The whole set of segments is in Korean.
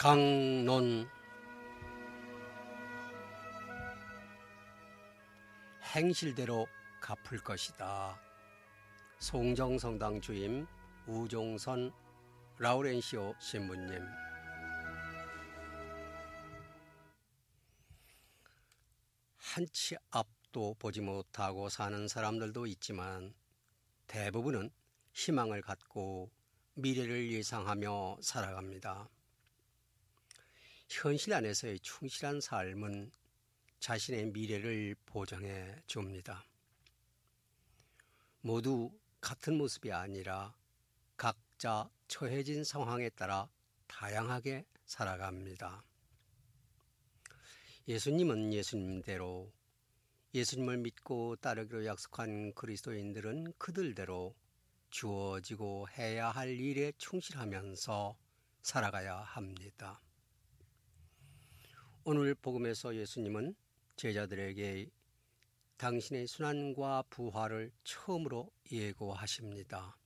강론 행실대로 갚을 것이다. 송정성당 주임 우종선 라우렌시오 신부님. 한치 앞도 보지 못하고 사는 사람들도 있지만 대부분은 희망을 갖고 미래를 예상하며 살아갑니다. 현실 안에서의 충실한 삶은 자신의 미래를 보장해 줍니다. 모두 같은 모습이 아니라 각자 처해진 상황에 따라 다양하게 살아갑니다. 예수님은 예수님대로, 예수님을 믿고 따르기로 약속한 그리스도인들은 그들대로 주어지고 해야 할 일에 충실하면서 살아가야 합니다. 오늘 복음에서 예수님은 제자들에게 당신의 순환과 부활을 처음으로 예고하십니다.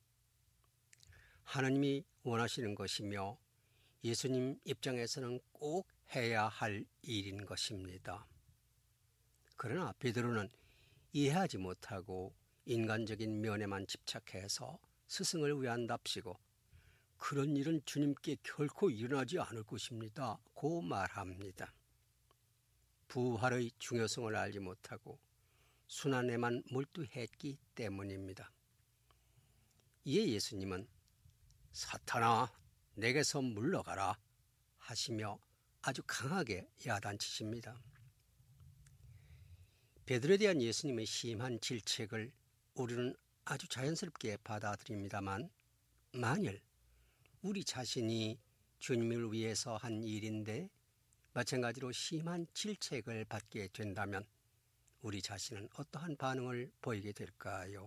하나님이 원하시는 것이며 예수님 입장에서는 꼭 해야 할 일인 것입니다. 그러나 베드로는 이해하지 못하고 인간적인 면에만 집착해서 스승을 위한답시고 그런 일은 주님께 결코 일어나지 않을 것입니다. 고 말합니다. 부활의 중요성을 알지 못하고 순환에만 몰두했기 때문입니다. 이에 예수님은 사탄아 내게서 물러가라 하시며 아주 강하게 야단치십니다. 베드로에 대한 예수님의 심한 질책을 우리는 아주 자연스럽게 받아들입니다만 만일 우리 자신이 주님을 위해서 한 일인데 마찬가지로 심한 질책을 받게 된다면 우리 자신은 어떠한 반응을 보이게 될까요?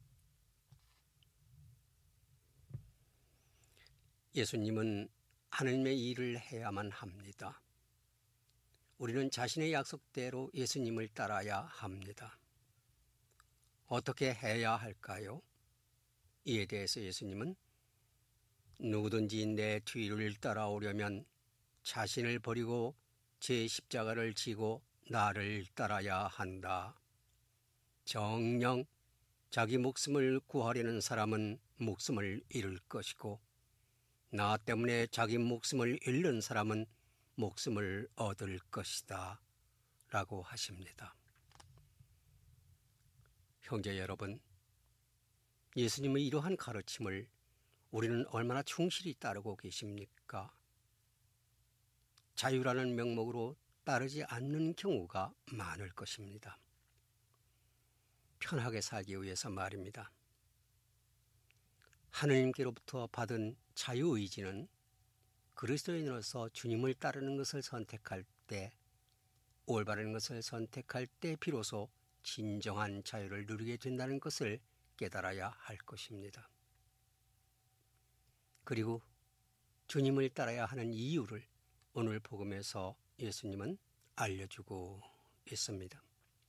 예수님은 하나님의 일을 해야만 합니다. 우리는 자신의 약속대로 예수님을 따라야 합니다. 어떻게 해야 할까요? 이에 대해서 예수님은 누구든지 내 뒤를 따라오려면 자신을 버리고 제 십자가를 지고 나를 따라야 한다. 정녕 자기 목숨을 구하려는 사람은 목숨을 잃을 것이고 나 때문에 자기 목숨을 잃는 사람은 목숨을 얻을 것이다. 라고 하십니다. 형제 여러분, 예수님의 이러한 가르침을 우리는 얼마나 충실히 따르고 계십니까? 자유라는 명목으로 따르지 않는 경우가 많을 것입니다. 편하게 살기 위해서 말입니다. 하느님께로부터 받은 자유의지는 그리스도인으로서 주님을 따르는 것을 선택할 때, 올바른 것을 선택할 때 비로소 진정한 자유를 누리게 된다는 것을 깨달아야 할 것입니다. 그리고 주님을 따라야 하는 이유를 오늘 복음에서 예수님은 알려주고 있습니다.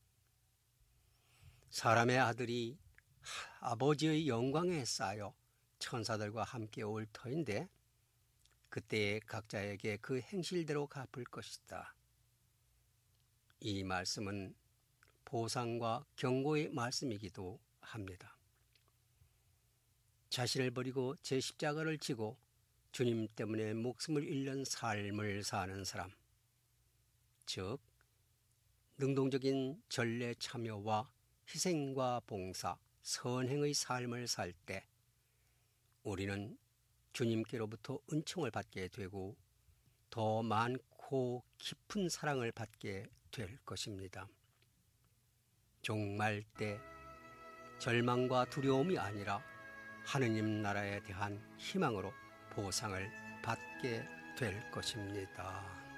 사람의 아들이 아버지의 영광에 쌓여 천사들과 함께 올 터인데 그때에 각자에게 그 행실대로 갚을 것이다. 이 말씀은 보상과 경고의 말씀이기도 합니다. 자신을 버리고 제 십자가를 지고 주님 때문에 목숨을 잃는 삶을 사는 사람, 즉 능동적인 전례 참여와 희생과 봉사, 선행의 삶을 살 때 우리는 주님께로부터 은총을 받게 되고 더 많고 깊은 사랑을 받게 될 것입니다. 종말 때 절망과 두려움이 아니라 하느님 나라에 대한 희망으로 보상을 받게 될 것입니다.